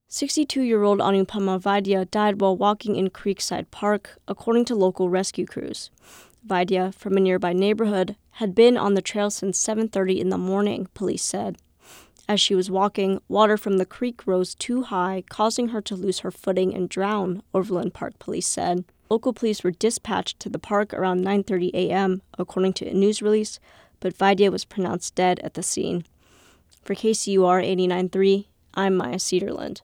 62-year-old Anupama Vaidya died while walking in Creekside Park, according to local rescue crews. Vaidya, from a nearby neighborhood, had been on the trail since 7:30 in the morning, police said. As she was walking, water from the creek rose too high, causing her to lose her footing and drown, Overland Park police said. Local police were dispatched to the park around 9:30 a.m., according to a news release, but Vaidya was pronounced dead at the scene. For KCUR 89.3, I'm Maya Cedarland.